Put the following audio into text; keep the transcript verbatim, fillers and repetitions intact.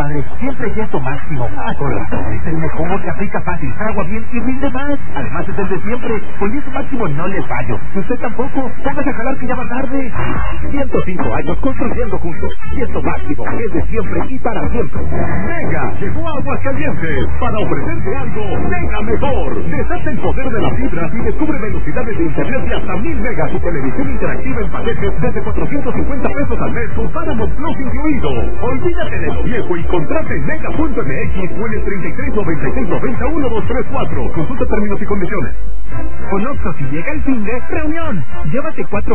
compadre. Siempre Yeso Máximo. Ah, con razón. Es el mejor, que aplica fácil, agua bien y rinde más. Además es el de siempre. Con Yeso Máximo no le fallo. Y usted tampoco. Póngase a jalar que ya va tarde. ciento cinco años construyendo juntos. Yeso Máximo es de siempre y para siempre. Mega llegó a Aguascalientes para ofrecerte algo mega mejor. Deshace el poder de la fibra y descubre velocidades de internet de hasta mil megas y televisión interactiva en paquetes desde cuatrocientos cincuenta pesos al mes con Paramount Plus incluido. Olvídate de lo viejo y contrata en mega punto m x o en el treinta y tres noventa y seis noventa uno dos tres cuatro. Consulta términos y condiciones. Con Oxxo, si llega el fin de reunión, llévate cuatro